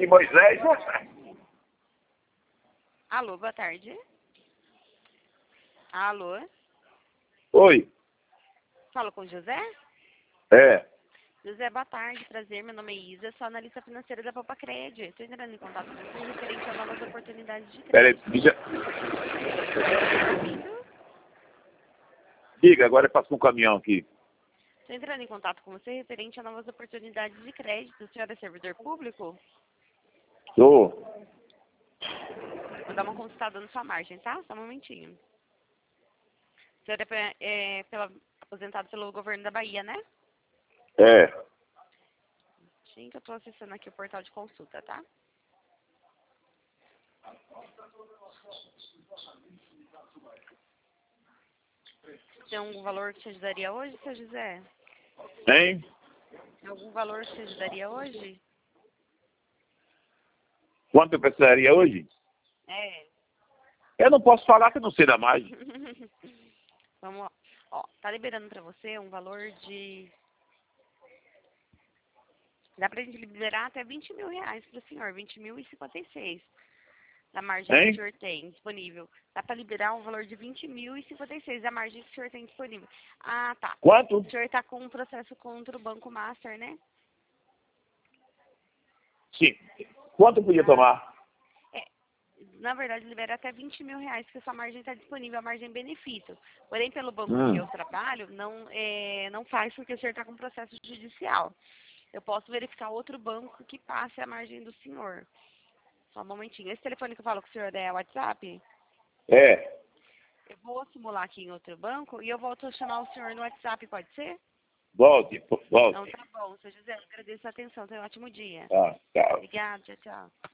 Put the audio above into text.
de Moisés. Alô, boa tarde. Alô? Oi. Falo com o José? É. José, boa tarde, prazer, meu nome é Isa, sou analista financeira da Popacred. Estou entrando em contato com você referente a novas oportunidades de Peraí, crédito. diga, agora passou um caminhão aqui. Estou entrando em contato com você referente a novas oportunidades de crédito. O senhor é servidor público? Sou. Vou dar uma consultada na sua margem, tá? Só um momentinho. O senhor aposentado pelo governo da Bahia, né? É. Sim, que eu estou acessando aqui o portal de consulta, tá? Tem algum valor que te ajudaria hoje, seu José? Hein? Tem algum valor que te ajudaria hoje? Quanto eu precisaria hoje? É. Eu não posso falar que eu não sei da margem. Vamos lá. Ó, tá liberando pra você um valor de... Dá pra gente liberar até 20 mil reais pro senhor, 20.056. Da margem que o senhor tem disponível. Dá pra liberar um valor de 20.056 da margem que o senhor tem disponível. Ah, tá. Quanto? O senhor tá com um processo contra o Banco Master, né? Sim. Quanto eu podia tomar? É, na verdade, libera até 20 mil reais, porque sua margem está disponível, a margem benefício. Porém, pelo banco que eu trabalho, não faz porque o senhor está com processo judicial. Eu posso verificar outro banco que passe a margem do senhor. Só um momentinho. Esse telefone que eu falo com o senhor é WhatsApp? É. Eu vou simular aqui em outro banco e eu volto a chamar o senhor no WhatsApp, pode ser? Volte. Então tá bom, seu José, eu agradeço a atenção. Tenha um ótimo dia. Tá, tchau. Obrigada, tchau, tchau.